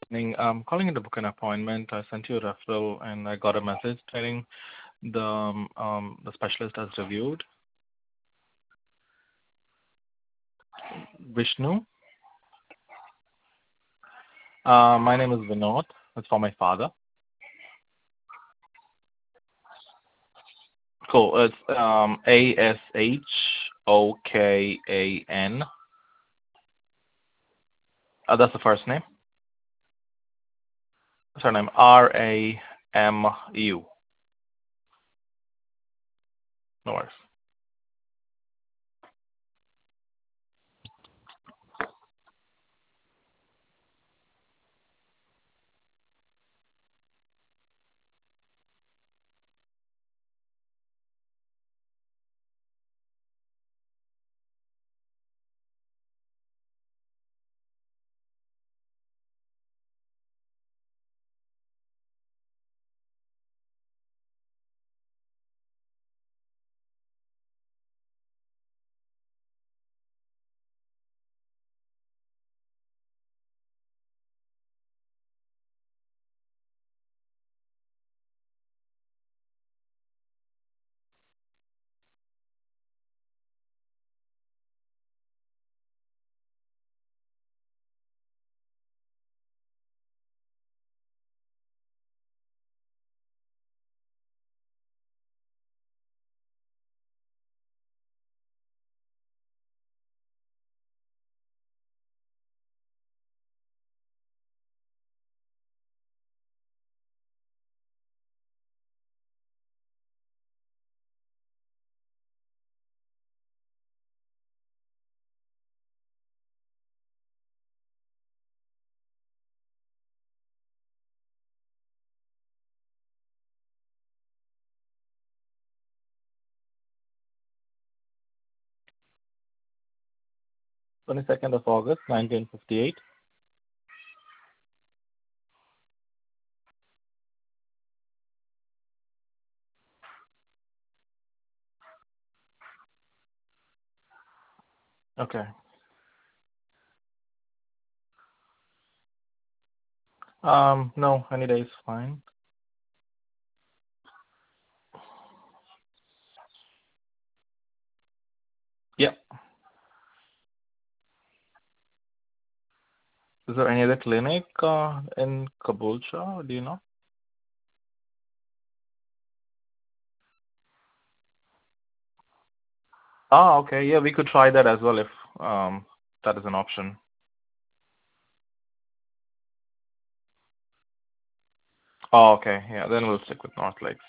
I'm calling in to book an appointment. I sent you a referral and I got a message telling the specialist has reviewed. Vishnu. My name is Vinod. It's for my father. Cool. It's Ashokkan. That's the first name. Surname Ramu. No worries. 22nd of August, 1958. Okay. No, any day is fine. Yep. Is there any other clinic in Caboolture? Do you know? Oh, okay. Yeah, we could try that as well if that is an option. Oh, okay. Yeah, then we'll stick with North Lakes.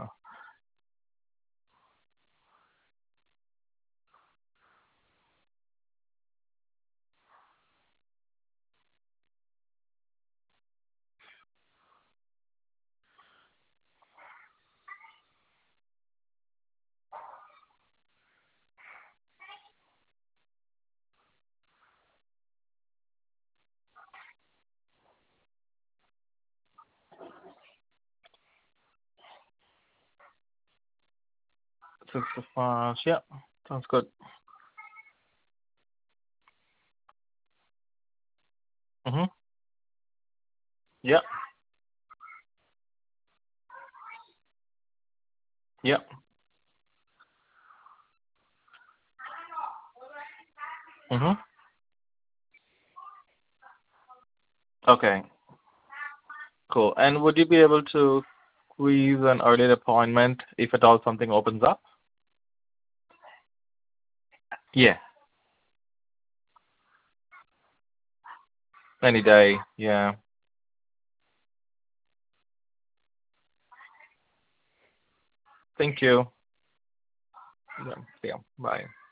6th of March. Yeah, sounds good. Mm-hmm. Yeah. Yeah. Mm-hmm. Okay. Cool. And would you be able to squeeze an earlier appointment if at all something opens up? Yeah. Any day. Yeah. Thank you. Yeah. See ya. Bye.